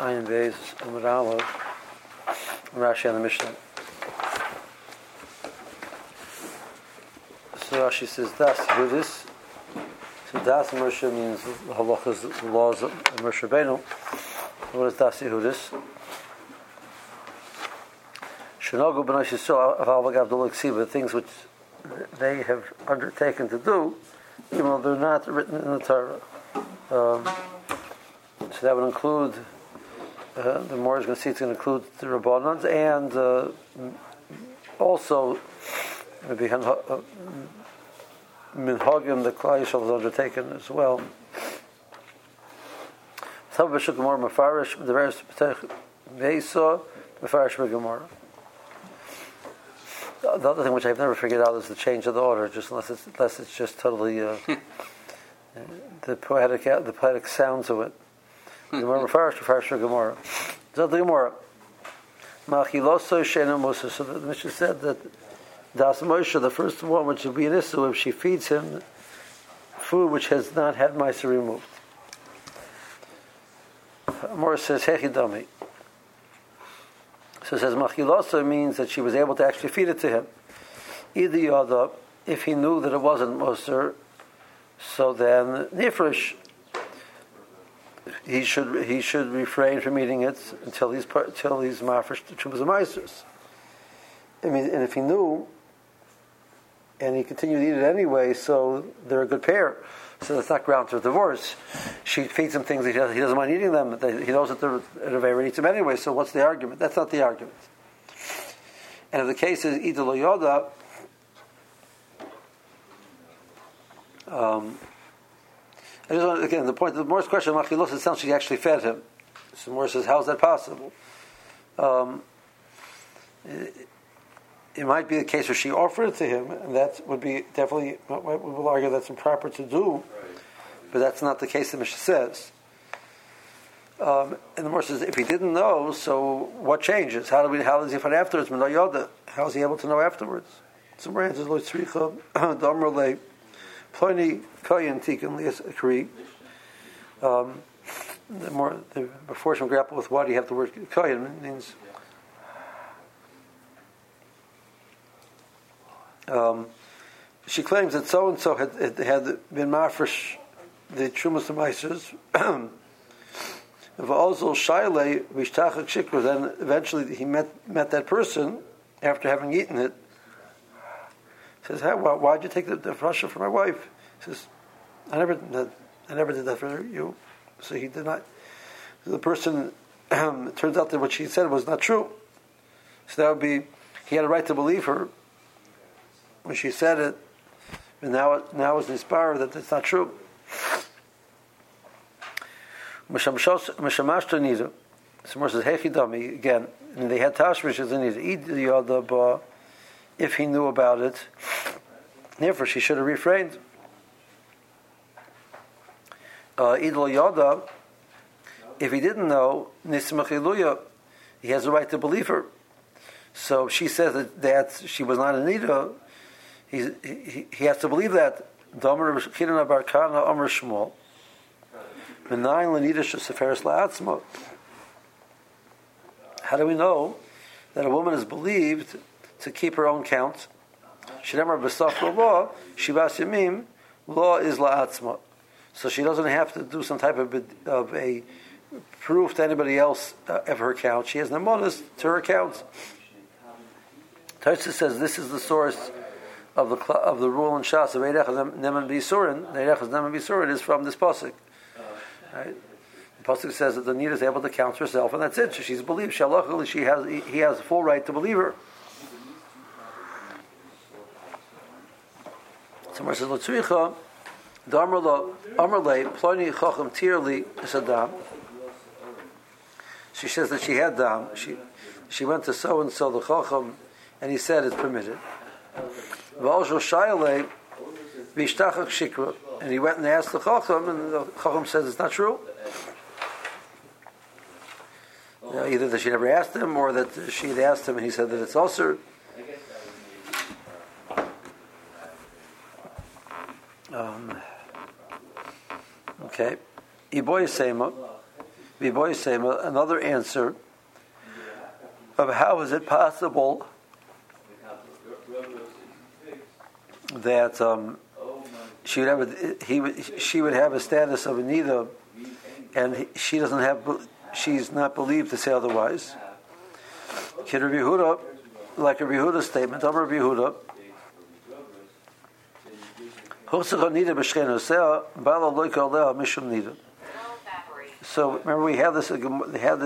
Ayin Beis Amud Aleph, Rashi on the Mishnah. So Rashi says, Das Yehudis. So Das Moshe means halachas, the laws of Moshe Rabbeinu. What is Das Yehudis? Shenogu b'nai Yisrael aval v'gav do l'ksiva, the things which they have undertaken to do, even though they're not written in the Torah. So that would include, the more is going to see, it's going to include the Rabbanans and also maybe Minhagim, the Klal Yisrael has undertaken as well. The various Veisa, Mefarish Gemara. The other thing which I've never figured out is the change of the order, just unless it's just totally the poetic sounds of it. Gemara Mefarish Gemara. So the Gemara, Machiloso Shena Musa. So the Mishnah said that Das Moshe, the first one, which would be an issue if she feeds him food which has not had Meiser removed. Morris says Hechidami. So it says Machilosa means that she was able to actually feed it to him. Either Yada, if he knew that it wasn't Moser, so then Nifresh, he should refrain from eating it until he's mafresh the Trumas and Meisers. I mean, and if he knew, and he continued to eat it anyway, so they're a good pair. So that's not ground to divorce. She feeds him things he doesn't mind eating them. He knows that they're already eats them anyway. So what's the argument? That's not the argument. And if the case is Ida Lo Yoda, again, the point, the Morris question, Machilos, it sounds she actually fed him. So Morris says, how is that possible? It might be the case where she offered it to him, and that would be definitely, we will argue that's improper to do, but that's not the case the Mishnah says. And the Morris says, if he didn't know, so what changes? How does he find afterwards? How is he able to know afterwards? So Morris answers, Lo tzricha, Damar le, Pliny, Kayan, Tikkun, Lias, Akri. Before she grapple with what, you have the word Kayan, means she claims that so and so had been mafresh the Trumas and Meisers. Then eventually he met that person after having eaten it. He says, why'd you take the frasha for my wife? He says, I never did that for you. So he did not. The person, it turns out that what she said was not true. So that would be, he had a right to believe her when she said it, and now it's inspired that it's not true. Mishamashta Nida. Someone says, Hechidami, again, and they had Tashmish as a Nida. If he knew about it, therefore she should have refrained. Idlo Yada, if he didn't know, Nismachiluya, he has a right to believe her. So she says that she was not a Nida. He has to believe that. How do we know that a woman is believed to keep her own count? Law is la'atzma. So she doesn't have to do some type of a proof to anybody else of her count. She has nemonis to her count. Tosfos says this is the source of the rule in Shas of Eirech Neman B'Yisurin. Eirech Neman B'Yisurin is from this pasuk. Right? The pasuk says that the Nida is able to count herself, and that's it. She's believed. Shalachali, he has full right to believe her. Somewhere says L'tzricha, Amrle Ploni Chacham Tirli Sadam. She says that she had dam. She went to so and so the Chacham, and he said it's permitted. And he went and asked the Chacham, and the Chacham says it's not true. Either that she never asked him, or that she had asked him and he said that it's also. Okay. Iboy Sema. Another answer of how is it possible that she would have a status of a nida, and she's not believed to say otherwise. Kid Rabbi Yehuda, like a Rabbi Yehuda statement, Rabbi Yehuda. So remember, we had this in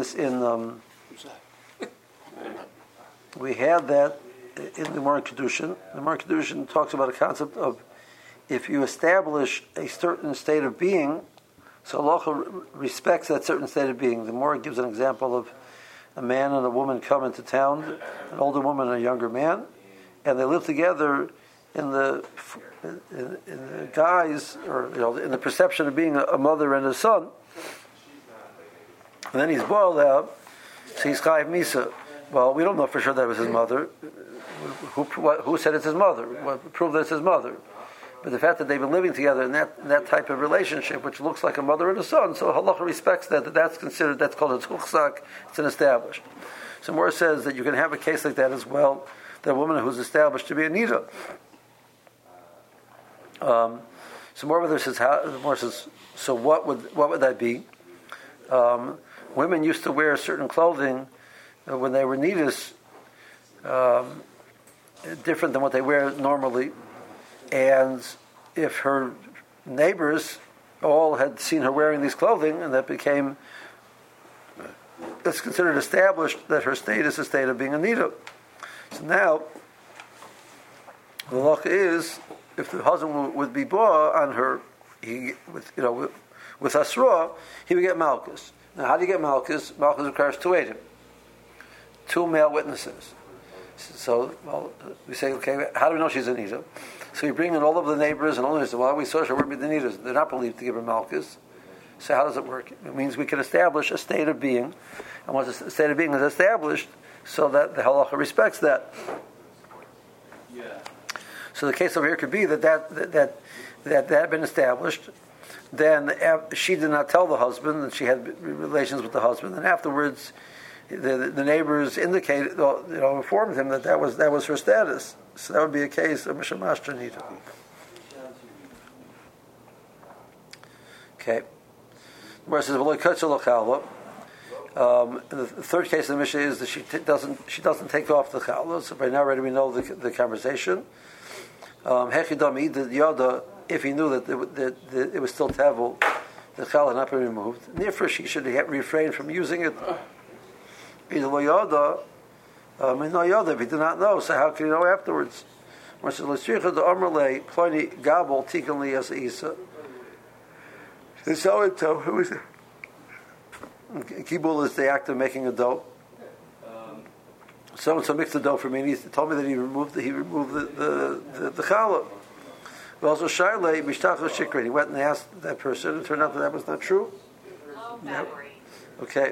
we had that in the Gemara Kedushin. The Gemara Kedushin talks about a concept of if you establish a certain state of being, so Allah respects that certain state of being. The Gemara gives an example of a man and a woman come into town, an older woman and a younger man, and they live together in the guise, or in the perception of being a mother and a son. And then he's boiled out, so he's chayiv misa. Well, we don't know for sure that it was his mother. Who said it's his mother? What proved that it's his mother? But the fact that they've been living together in that type of relationship, which looks like a mother and a son, so halacha respects that's considered, that's called a tuchsak, it's an established. So Mora says that you can have a case like that as well, that a woman who's established to be a nida. So Mora says, so what would that be? Women used to wear certain clothing when they were nidas, different than what they wear normally. And if her neighbors all had seen her wearing these clothing, and it's considered established that her state is a state of being a nida. So now, the halacha is, if the husband would be bought on her, with asra, he would get malchus. Now, how do you get malchus? Malchus requires two edim, two male witnesses. So, we say, okay, how do we know she's a nida? So we bring in all of the neighbors and all of this. Well, we saw her with the nidas. They're not believed to give her malchus. So how does it work? It means we can establish a state of being, and once a state of being is established, so that the halacha respects that. Yeah. So the case over here could be that had been established. Then she did not tell the husband that she had relations with the husband, and afterwards, the neighbors indicated, informed him that was her status. So that would be a case of mishamash nida. Okay. Where it says the third case of the Mishnah is that she doesn't take off the challah. So by now already we know the conversation. If he knew that it was still tevel, the challah had not been removed. Therefore, she should refrain from using it. If he did not know, so how can he know afterwards? Kibul is the act of making a dough. So mixed the dough for me, and he told me that he removed the challah. But also Shailei Mishtach Shikrin. He went and asked that person, and it turned out that was not true. Yep. Okay.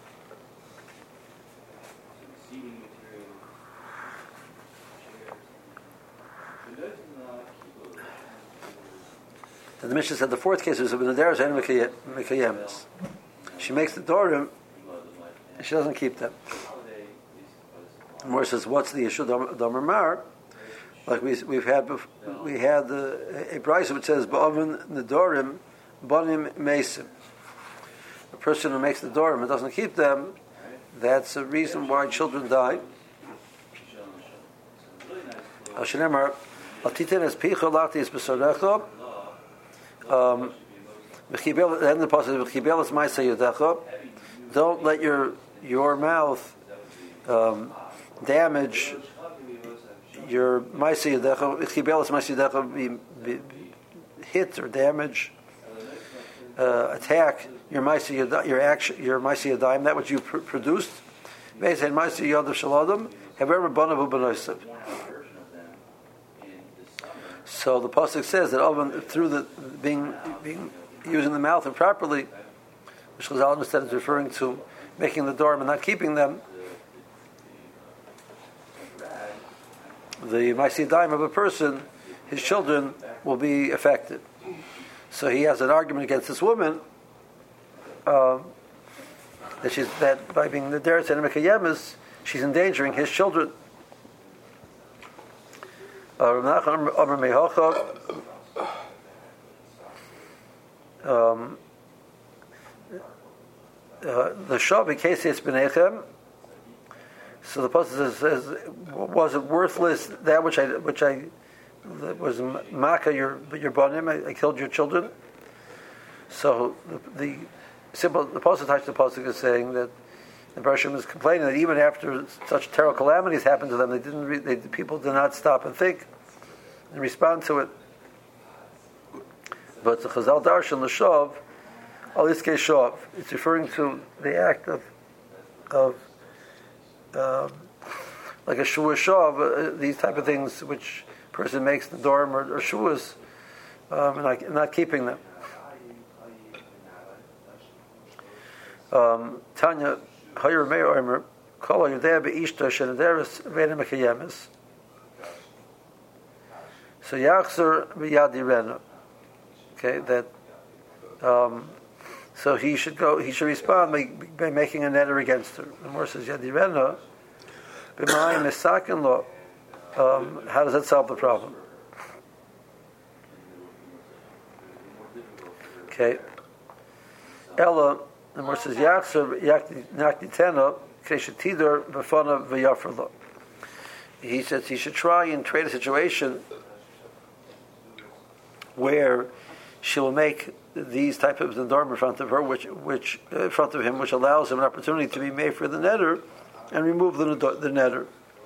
And the Mishnah said the fourth case is of Nadaris and Mekayemis. She makes the Dorim, and she doesn't keep them. And Mor says, what's the issue? Domer Mar, like we had a brayso which says Ba'avin Nedorim Banim Mesim. A person who makes the Dorim and doesn't keep them, that's a reason why children die. Hashanemar Altiten es Picha Lati es Besorecha. Then the passage of Chibelas Maisa Yodecha. Don't let your mouth damage your Maisa Yodecha. Chibelas Maisa Yodecha be hit or damage, attack your Maisa Yodayim, that which you produced. Meisen Maisa Yodav Shaladam. However, Banavu Benoisav. So the pasuk says that oven through the being using the mouth improperly, which Chazal instead is referring to making the dorm and not keeping them, the ma'aseh of a person, his children will be affected. So he has an argument against this woman. that by being the Nederes and Mekayemis, she's endangering his children. The Shav in case it's Benechem. So the pasuk says, "Was it worthless that which I that was Maka your banim? I killed your children." So the pasuk touched the pasuk is saying that the Bereshim is complaining that even after such terrible calamities happened to them, the people did not stop and think and respond to it. But the Chazal Darshan l'shav, aliskei shav, it's referring to the act of like a shua shav, these type of things which a person makes in the dorm or shuas, and not keeping them. Tanya, Hayur Meir Omer, Kol Yudea Beishta Shenederes Vena Mekayemis. So Yachzer B'Yadi Rena. Okay, that. So he should respond by making a netter against her. The Mor says Yadi Rena. B'Mayim Misakin Lo. How does that solve the problem? Okay. Ella. The Mor says Yachzer Yakdi Tena Kreshetidor B'Fana V'Yafrlo. He says he should try and create a situation where she will make these type of nedarim in front of her, which in front of him, which allows him an opportunity to be made for the netter, and remove the netter.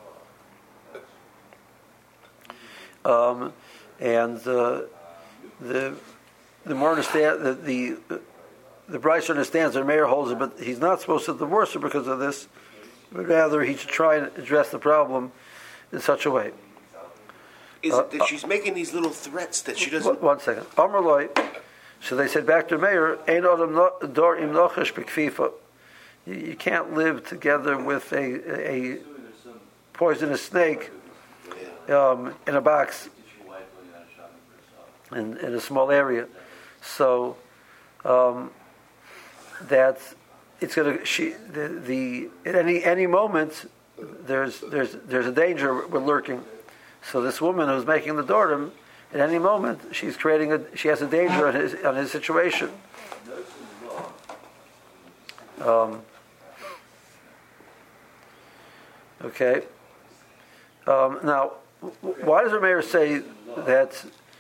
The more understand the Bryce understands that Meir holds it, but he's not supposed to divorce her because of this. But rather, he should try and address the problem in such a way. Is it that she's making these little threats that she doesn't... One second. Amrloi, so they said back to Meir, Ein Adam Dor Im Nochesh B'Kfifa. You can't live together with a poisonous snake in a box in a small area. So that it's going to at any moment there's a danger we're lurking. So this woman who's making the dorim, at any moment she has a danger on his situation. Okay. Now, why does the mayor say that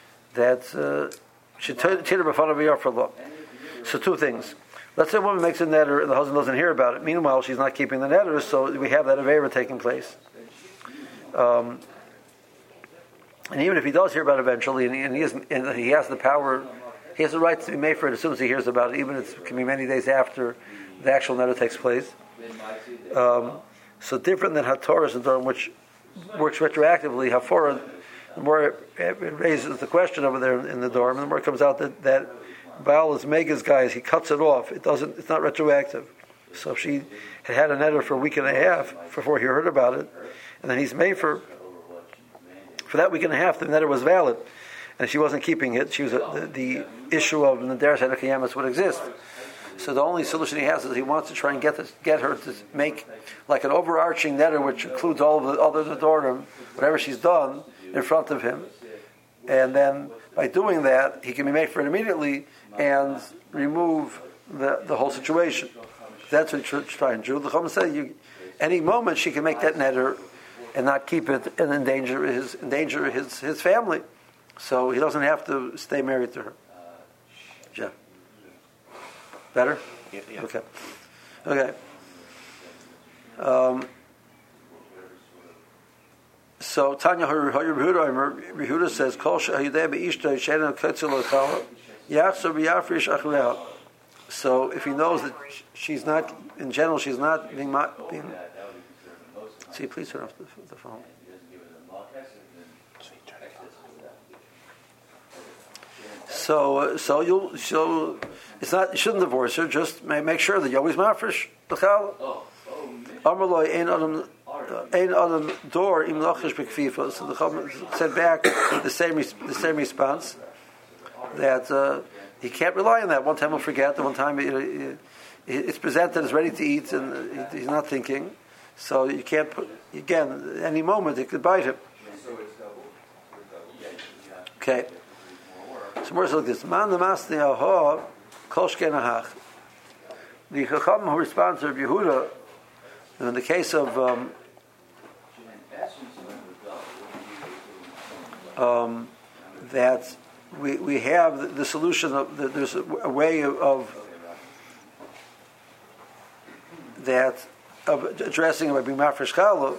she titer b'fanav v'yafrlo? So two things. Let's say a woman makes a netter and the husband doesn't hear about it. Meanwhile, she's not keeping the netter, so we have that avera taking place. And even if he does hear about it eventually, and he has the power, he has the right to be made for it as soon as he hears about it, even if it can be many days after the actual netter takes place. So different than Hatoras and Durham, which works retroactively, Hafora, the more it raises the question over there in the dorm, and the more it comes out that Baal is Mega's guys, he cuts it off. It's not retroactive. So if she had a netter for a week and a half before he heard about it, and then he's made for that week and a half, the netter was valid, and she wasn't keeping it. She was the issue of Nederes HaKayamis would exist. So the only solution he has is he wants to try and get her to make like an overarching netter, which includes all of the other nedarim, whatever she's done, in front of him, and then by doing that, he can be made for it immediately and remove the whole situation. That's what he's trying to do. The Chum said, any moment she can make that netter and not keep it and endanger his family. So he doesn't have to stay married to her. Yeah. Better? Yeah. Okay. So Tanya Rehuda says, "Kol she'ayidei be'ishta she'ena ketzel l'chala yachzor b'yafrish achleha." So if he knows that she's not, in general, she's not being. See, please turn off the phone. So it's not. You shouldn't divorce her. Just make sure that you always mafresh l'chala. Amrloi ein adam dor im lachish b'kfifa. So the Chum said back the same response that he can't rely on that. One time he'll forget. The one time it's presented as ready to eat, and he's not thinking. So you can't put, again, any moment it could bite him. Okay. So more so like this. Man namasni aha kol shken ahach. The Chacham who responds to Rabbi Yehuda, in the case of that we have the solution of there's a way of that of addressing it by being mafresh challah.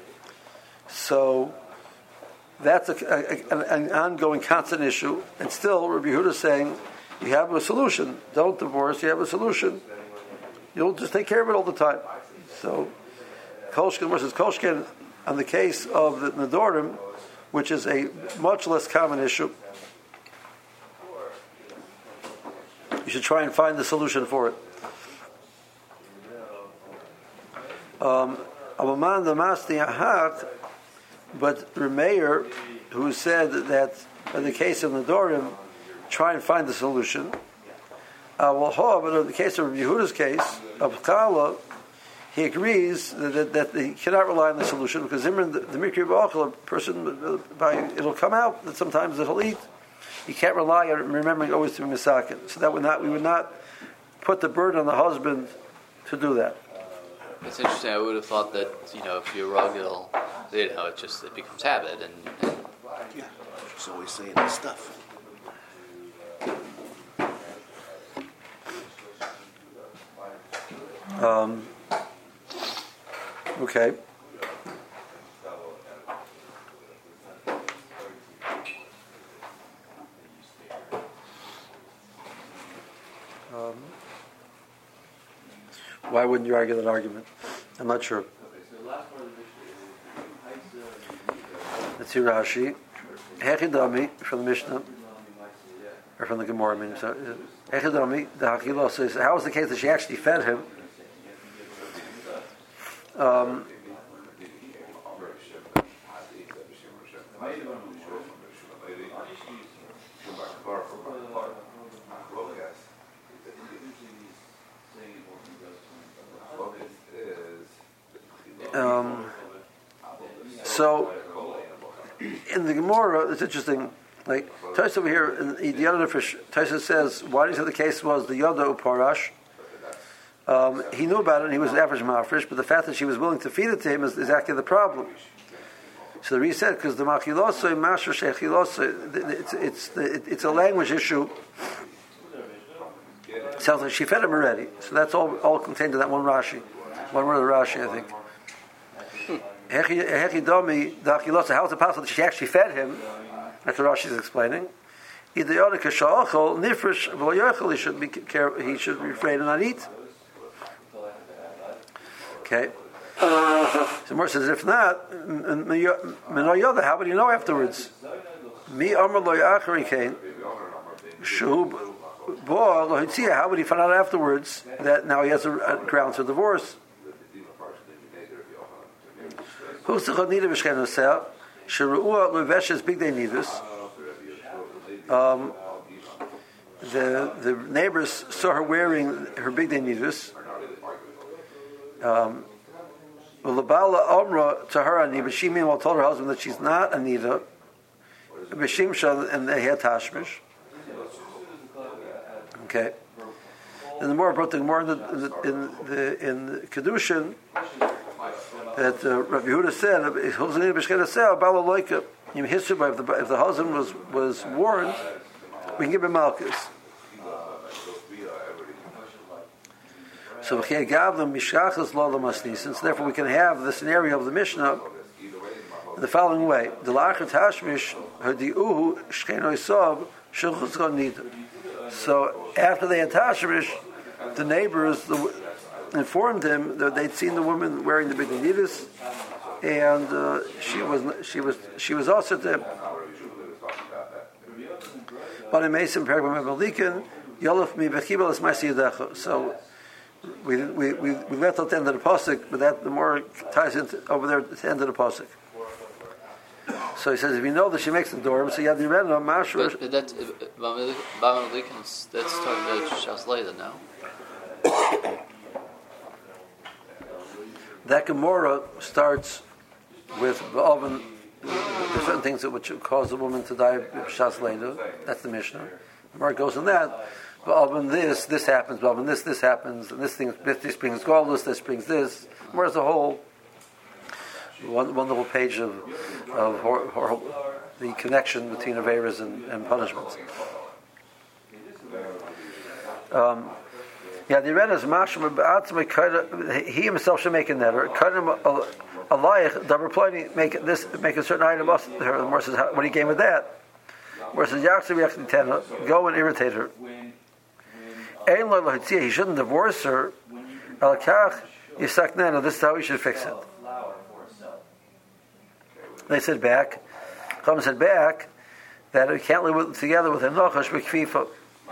So that's an ongoing constant issue, and still Rabbi Yehuda is saying you have a solution. Don't divorce. You have a solution. You'll just take care of it all the time. So Kolshkin versus Kolshkin on the case of the Nedorim, which is a much less common issue. You should try and find the solution for it. Abaman the Masni Ahak, but Remeir, who said that in the case of Nedorim, try and find the solution. But in the case of Yehuda's case of Kala, he agrees that he cannot rely on the solution because the Mikri B'Achal, a person, it'll come out that sometimes it'll eat. You can't rely on remembering always to be misakin. So that we would not put the burden on the husband to do that. It's interesting. I would have thought that if you're rug, it becomes habit and yeah, she's always saying this stuff. Okay. Why wouldn't you argue that argument? I'm not sure. Let's see Rashi. Hechidami from the Mishnah, or from the Gemara. I mean, Hechidami, the Hakilah says, how was the case that she actually fed him? So in the Gemara, it's interesting. Like Tosha over here, in the Yada Fish, Tosha says, why do you say the case was the Yada Uparash? He knew about it, and he was average mafresh, but the fact that she was willing to feed it to him is actually the problem. So the reason said, because the machilosoi, masher shechilosoi, it's a language issue. It sounds like she fed him already. So that's all contained in that one Rashi. One word of the Rashi, I think. Hechidomi, the achilosoi, how is it possible that she actually fed him? That's what Rashi is explaining. He should be careful, he should refrain and not eat. Okay. So Mor says, if not, how would you know afterwards? How would he find out afterwards that now he has a grounds for divorce? The neighbors saw her wearing her big day nidus. To her ani, but she meanwhile told her husband that she's not anida. And they had tashmish. Okay. And the more brought the more in the kedushin that Rabbi Yehuda said, if the husband was warned, we can give him malchus. So therefore we can have the scenario of the Mishnah in the following way. So after they had tashmish, the neighbors informed him that they'd seen the woman wearing the big nidus, and she was also to. But in Mason Paragraph Malikin, Yolaf mi v'chibel es ma'asi yadecha. So we left out the end of the pasuk, but that the more ties into over there at the end of the pasuk. So he says, if you know that she makes the dorm, so you have the Rebbe Mashur. But that's talking about Shas Leila now. that Gemara starts with the oven. There's certain things that would cause a woman to die Shas later. That's the Mishnah. The Gemara goes on that. But oven this happens. But oven this happens. And this brings godless. This brings this. Whereas the whole wonderful page of the connection between Averas and punishments. The Red is Mashma. He himself should make a netter. Make a certain item. The Gemara says, what he came with that? Where says go and irritate her. He shouldn't divorce her. This is how he should fix it. They said back. Chum said back that he can't live together with a nochash b'kfifa.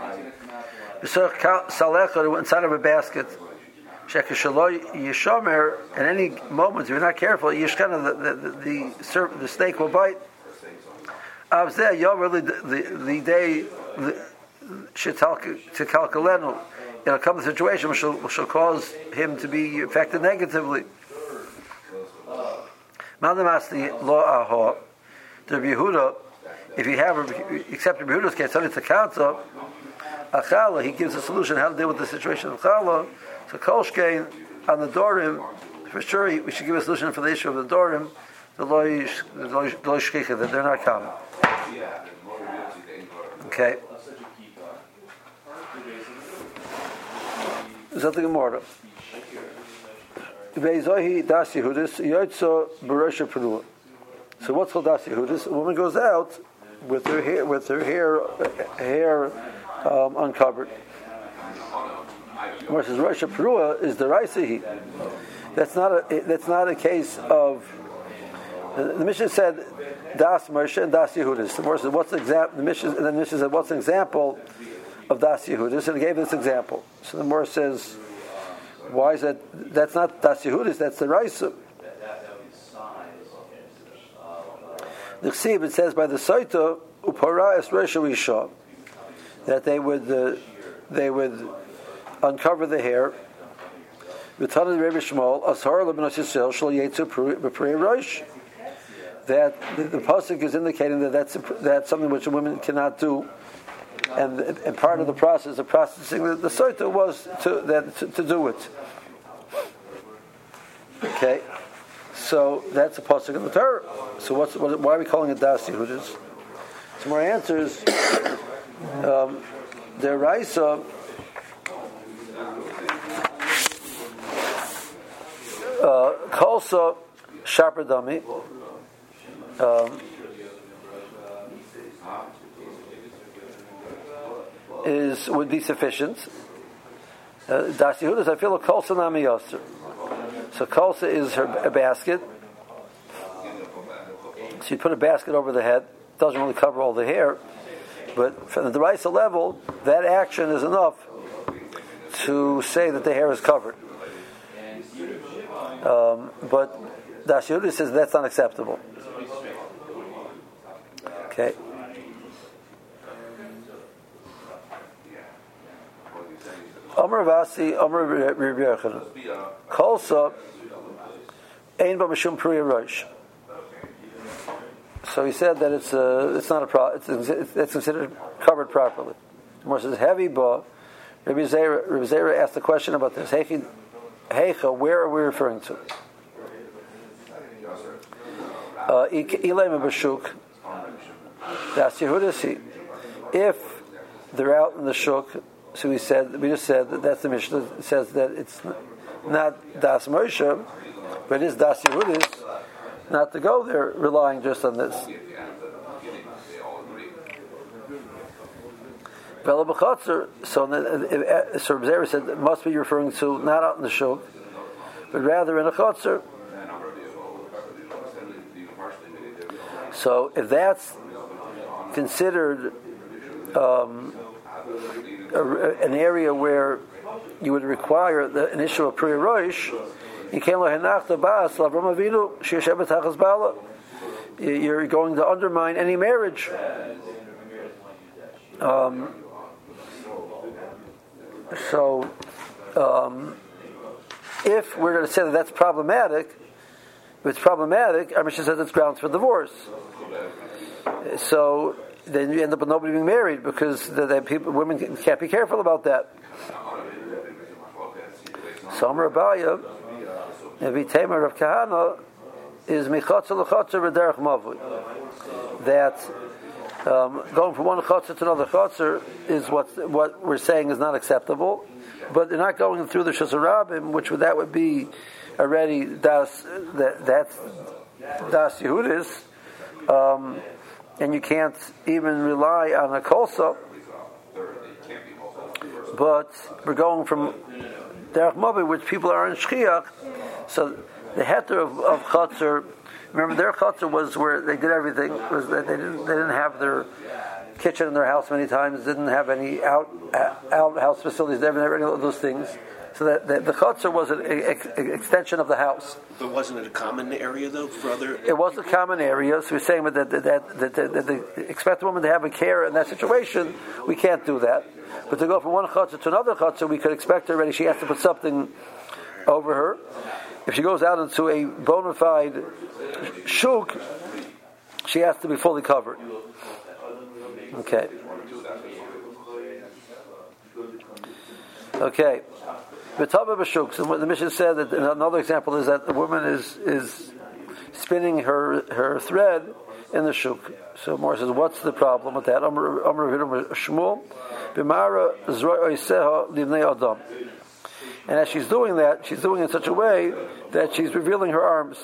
Salecha went inside of a basket. Yishomer, at any moment, if you're not careful, Yishkana, the snake will bite. The day to calculenu, it'll come to a situation which shall cause him to be affected negatively. Madamasti law aha, the Yehuda, if you have except the Yehuda's case, only to counter. Achala, he gives a solution how to deal with the situation of Achala. So Kolshkein on the Dorim, for sure we should give a solution for the issue of the Dorim, the Loishkicha, that they're not common. Okay. Zot Gemara. Veizohi das Yehudis Yotzo Barosha Perua. So what's called das Yehudis? A woman goes out with her hair uncovered. Versus Rosh Perua is the Raisihi. That's not a case of. The Mishnah said Das Moshe and Das Yehudis. The Mishnah said what's an example of Das Yehudis, and it gave this example. So the Gemara says, why is that? That's not Das Yehudis. That's the Raisa. The Chsiv, it says by the Saita Upara Es Rosh Isha, that they would uncover the hair. That the pasuk is indicating that that's something which a woman cannot do, and part of the process of processing the soita was to do it. Okay, so that's a pasuk in the Torah. So why are we calling it das Yehudis? Some more answers. The Raisa. Kolsa sharper dummy would be sufficient. Das Yehudis, I feel a kolsa nami yoser. So kolsa is a basket. So you put a basket over the head. It doesn't really cover all the hair, but from the Raisa level, that action is enough to say that the hair is covered. But Das Yehudis says that's unacceptable. Okay. Amar Vasi, Amar Rabbi Yochanan. Kolsa ein ba mishum pruya rosh. So he said that it's not a problem. It's considered covered properly. More says heavy ba. Rabbi Zera asked the question about this. Heicha, where are we referring to? Ilema b'shuk. Das Yehudis. If they're out in the shuk, so we just said that that's the Mishnah. It says that it's not Das Moshe, but it is Das Yehudis. Not to go there relying just on this. So Zera said it must be referring to not out in the shuk, but rather in a chotzer. So if that's considered an area where you would require an issue of Pri Rosh, you can't lehenach the bas l'Avram Avinu she'yoshev b'tachas bala. You're going to undermine any marriage. if we're going to say that that's problematic, if it's problematic, our Mishnah says it's grounds for divorce. So then you end up with nobody being married because women can't be careful about that. So Amar Abaya, Evi Tamer of Kahana, is Michatza l'Chatza v'derech Mavui. That going from one Chatza to another Chatza is what we're saying is not acceptable. But they're not going through the Shazarabim, which that would be already that's Das Yehudis, and you can't even rely on a kolsa. But we're going from Derech Mavi, which people are in Shchiach, so the heter of Chatzar. Remember, their Chatzar was where they did everything. Was that they didn't have their kitchen in their house many times, didn't have any outhouse facilities, they didn't have any of those things. So that the chutzner was an extension of the house. But wasn't it a common area though for other? It was a common area. So we're saying that expect a woman to have a care in that situation, we can't do that. But to go from one chutzner to another chutzner, we could expect already she has to put something over her. If she goes out into a bona fide shuk, she has to be fully covered. Okay. B'tava b'shuk. So what the Mishnah said that another example is that the woman is spinning her thread in the shuk. So Mor says, what's the problem with that? Shmuel b'mara zroy oiseha livnei adam. And as she's doing that, she's doing it in such a way that she's revealing her arms,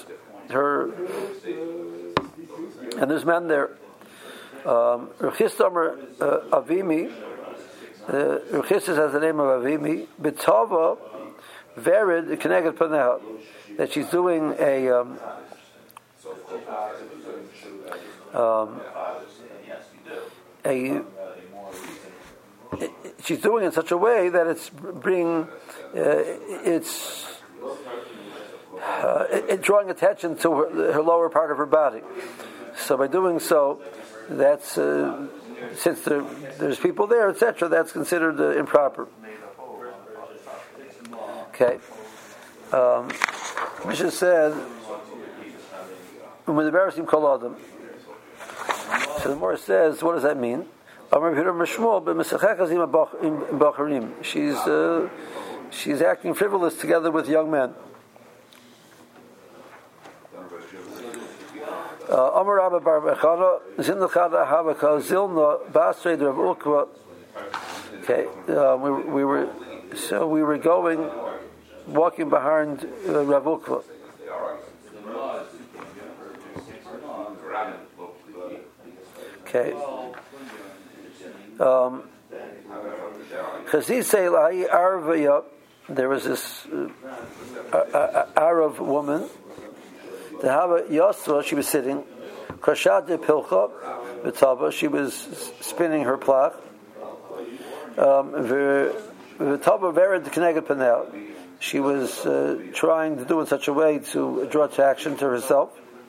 and there's men there. Rechistamar Avimi. Rechistas has the name of Avimi. B'tava vered keneged paneha. That she's doing she's doing it in such a way that it's bringing it's drawing attention to her lower part of her body. So by doing so, that's since there's people there, etc. That's considered improper. Okay. Mishnah said, "When the Barasim Kol Adam." So the Gemara says, what does that mean? She's acting frivolous together with young men. Amar Rabba Bar Bechana Zilna Chada Havaka Zilna Basrei Rav Ukva. Okay, we were walking behind Rav Ukva. Okay. There was this Arab woman. The Hava Yosva, she was sitting. Krashad de Pilcha, V'tava, she was spinning her plach. V'tava vered keneged panel. She was trying to do it in such a way to draw attraction to herself.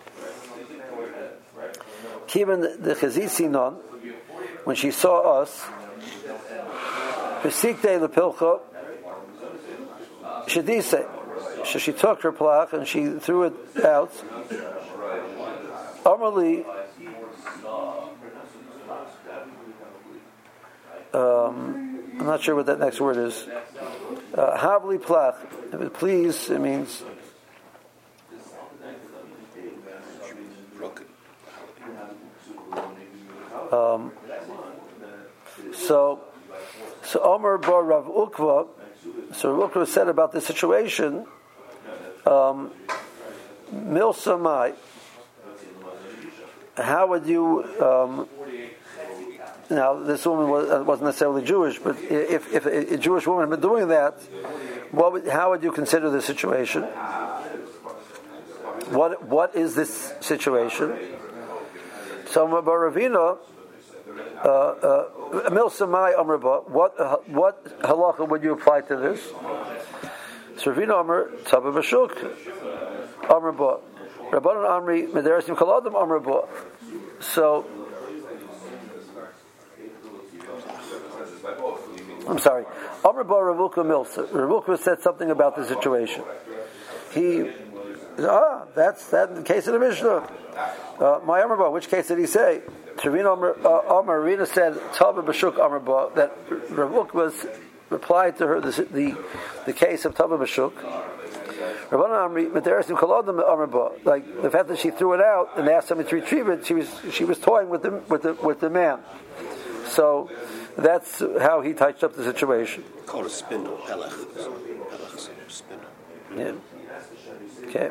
Even the Chazisinon, when she saw us, V'sikte lepilcha, Shadise. So she took her plach and she threw it out. Amrli, I'm not sure what that next word is. Havli plach. If it please, it means. So Omer bar Rav Ukva. So Rav Ukva said about this situation. Milsamai. How would you? Now, this woman wasn't necessarily Jewish, but if a Jewish woman had been doing that, how would you consider the situation? What is this situation? So, Ravina, Milsamai Amraba. What halacha would you apply to this? So Ravina Amr Tava Bashuk Amraba. Rabbanan Amri Mederasim Kaladim Amraba. So I'm sorry. Amr Bar Ravukah Milsa. Ravukah said something about the situation. That's that in the case of the Mishnah. My Amr Bar, which case did he say? Trevina Amr Rina said Tava Bashuk Amr Bar, that Ravukah was replied to her the case of Tava Bashuk. Like the fact that she threw it out and asked somebody to retrieve it, she was toying with the man. So that's how he touched up the situation. Called a spindle. Pelech is a spindle. Yeah. Okay.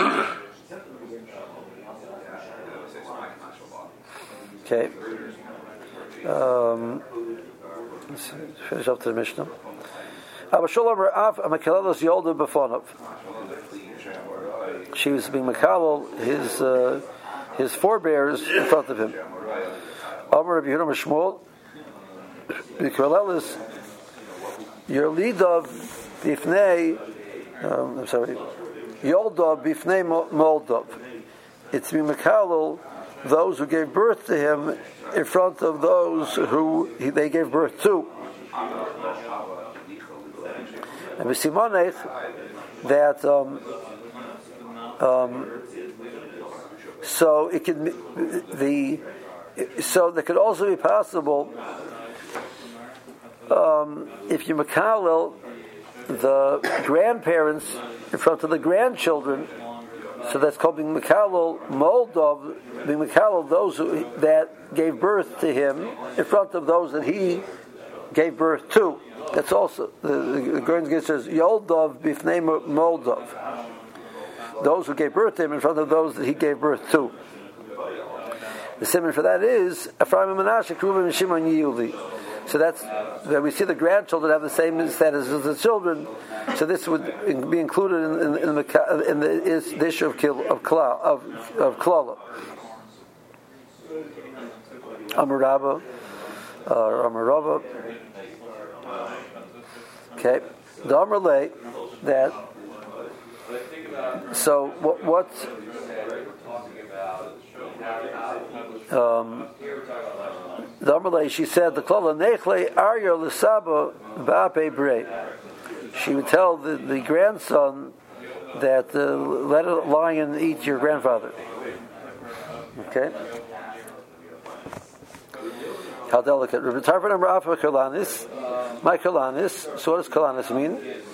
Okay. Let's finish up to the Mishnah. She was being Makabel his forebears in front of him. Amar Rabbi Yehuda Shmuel, Mikalelis, your leadav bifnei. I'm sorry, Yoldav bifnei Moldav. It's being Makabel those who gave birth to him in front of those who they gave birth to. And we see that so it could so that could also be possible if you makalel the grandparents in front of the grandchildren. So that's called being makalel moldov, being makalel those that gave birth to him in front of those that he gave birth to. That's also the Guernsey says Yoldov bifnei Moldov. Those who gave birth to him in front of those that he gave birth to. The simon for that is Ephraim and Menashe, Reuben and Shimon Yehudi. So that's that we see the grandchildren have the same status as the children. So this would be included in the issue of klala. Amarava or Amarava. Okay, the Amrle that. So what? The Amrle, she said the klala nechle arya l'saba ba'ape brei. She would tell the grandson that let a lion eat your grandfather. Okay. How delicate. My kalanis. So what does kalanis mean?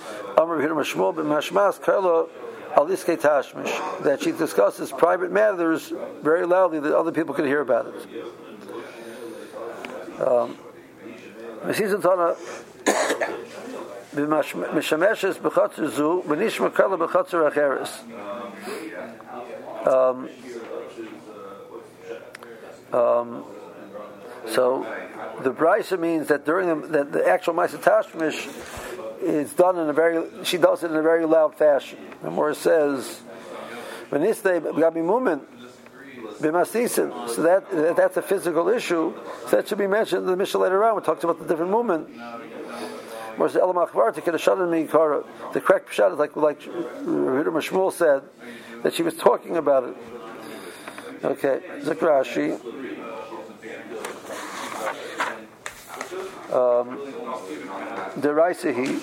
That she discusses private matters very loudly that other people can hear about it. So the brisa means that during that the actual Ma'aseh Tashmish is done she does it in a very loud fashion. The Gemara says, so that's a physical issue. So that should be mentioned in the Mishnah later on. We talked about the different movement. The correct pshat is like Yehuda Shmuel said that she was talking about it. Okay, Zikrashi. The Raisahi.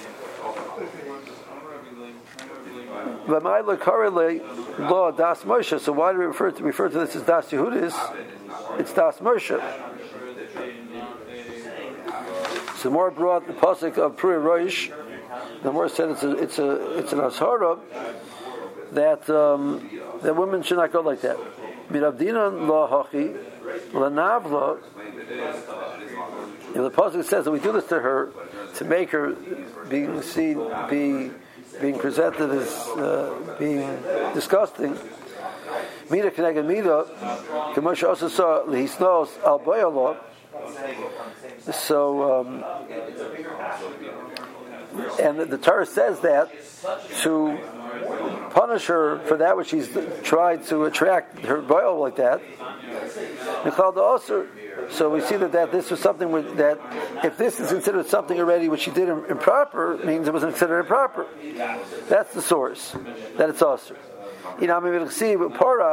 Law Das Moshe. So why do we refer to this as Das Yehudis? It's Das Moshe. So more brought the pasuk of Pri Roish. The more said it's an ashara that women should not go like that. Miravdina la hachi la navla. If the pasuk says that we do this to her to make her being presented as being disgusting. Mida connected Mida, Kamosha also saw Hisnos al Bayallah. So, and the Torah says that to punish her for that which she's tried to attract her Bayal like that. So we see that this was something that if this is considered something already which she did improper, it means it wasn't considered improper. That's the source that it's also.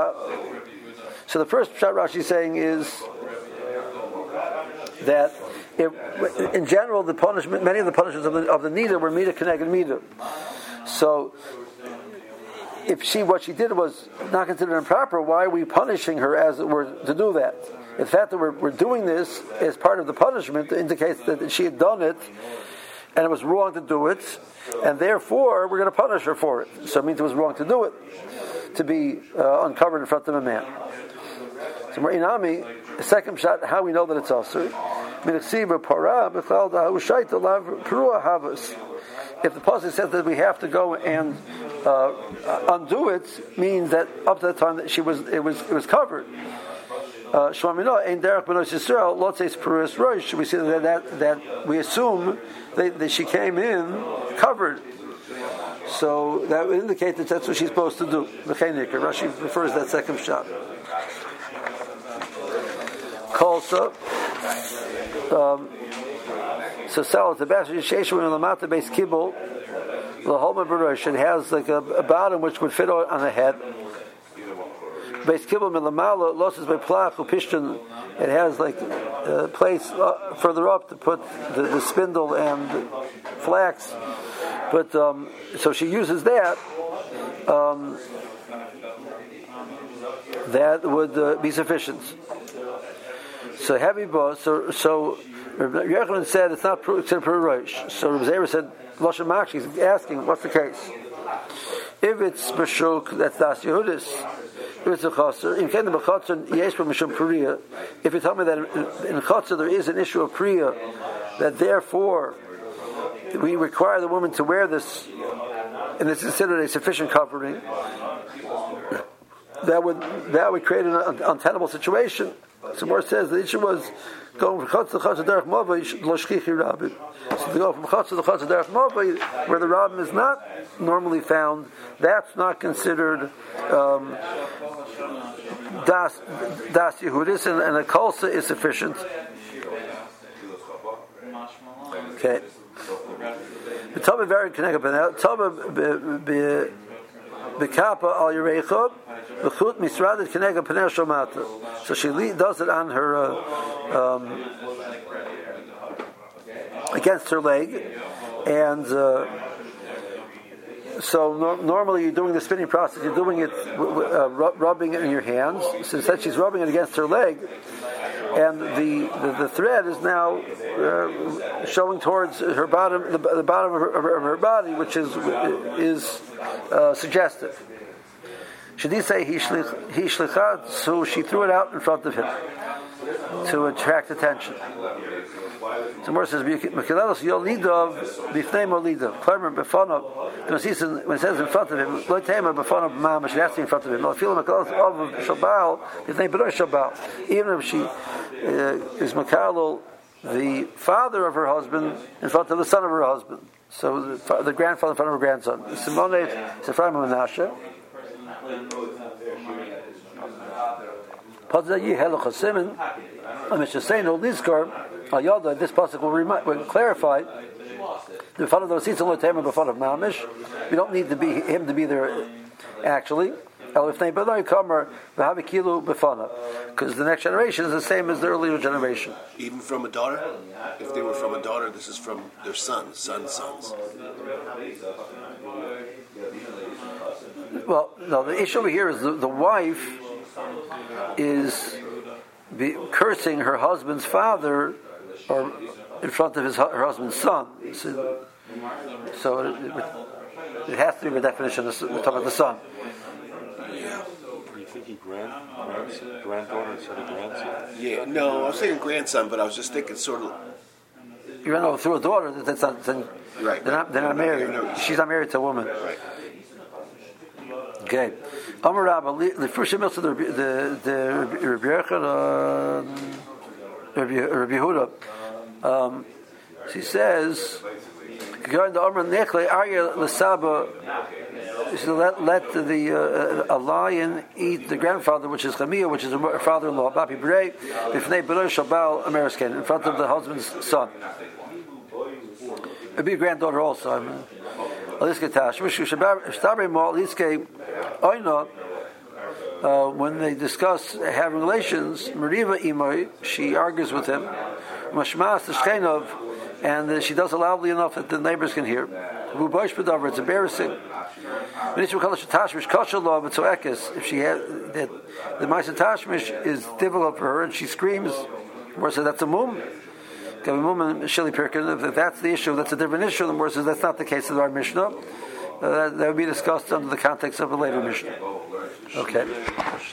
So the first pshat Rashi is saying is that in general, the punishment, many of the punishments of the nida were mida connected mida. So, if what she did was not considered improper, why are we punishing her as it were to do that? The fact that we're doing this as part of the punishment indicates that she had done it, and it was wrong to do it, and therefore we're going to punish her for it. So it means it was wrong to do it, to be uncovered in front of a man. So Inami, the second shot, how we know that it's also. If the pasuk says that we have to go and undo it, means that up to the time that it was covered. We see that we assume that she came in covered. So that would indicate that that's what she's supposed to do. Rashi refers to that second shot. Kolsa. So sell the best sheshu in the mata base kibble. The whole barush, it has like a bottom which would fit on the head. Base kibble milamala losses by plach upishton. It has like a place further up to put the spindle and flax. But so she uses that. That would be sufficient. So heavy boss. So Yochanan said it's not considered per rosh. So Reb Zera said Lashon Makshi. He's asking, what's the case? If it's Bashuk, that's Das Yehudis. If it's a Chaser, in Kedah B'Chaser, Yesh B'Mishum Priya. If you tell me that in Chaser there is an issue of Priya, that therefore we require the woman to wear this, and it's considered a sufficient covering, that would create an untenable situation. So more says the issue was going from Chutz to Chutz Derech Mavai Loshchichi Rabbin. So to go from Chutz to Derech Mavai, where the Rabbin is not normally found, that's not considered Das Yehudis, and a Kolsa is sufficient. Okay. The Tava very connected. Tava Bekapa al Yereicha. So she does it on her against her leg, and so normally you're doing the spinning process. You're doing it rubbing it in your hands. So instead, she's rubbing it against her leg, and the thread is now showing towards her bottom, the bottom of her body, which is suggestive. Should he say he shlichat? So she threw it out in front of him to attract attention. So Mor says, "Mekelelos yol lidov b'fnei mo lidov." Clever b'fonov. When it says in front of him, lo tema b'fonov mamash. It has to be in front of him. Lo feel mekelelos of shabal b'fnei b'noi shabal. Even if she is mekalol the father of her husband in front of the son of her husband. So the grandfather in front of her grandson. Simone Sephraim Menashe. This pasuk will clarify the fun of the seats of mamish. We don't need him to be there actually. Because the next generation is the same as the earlier generation. Even from a daughter? If they were from a daughter, this is from their sons. Well, no, the issue over here is the wife is cursing her husband's father or in front of her husband's son. So it has to be the definition of the son. Are you thinking granddaughter instead of grandson? Yeah, no, I was thinking grandson, but I was just thinking sort of. You know, through a daughter, that's not. Right. They're not married. She's not married to a woman. Right. Okay. Amar Rabba, the first email to the Rabbi Yehuda. She says, "Going to Amar Nechle Arya L'Saba." She let a lion eat the grandfather, which is Chamia, which is her father-in-law, Bapi Brei, B'fnei B'noi Shabal Amerisken, in front of the husband's son. It'd be a granddaughter also. When they discuss having relations, Meriva Imoy, she argues with him. Mashmas the Shchenov, and she does it loudly enough that the neighbors can hear. It's embarrassing. If she had that the Ma'aser Tashmish is difficult for her and she screams, or says that's a mum. If that's the issue, that's a different issue. The more says that's not the case of our Mishnah. That would be discussed under the context of a later Mishnah. Okay.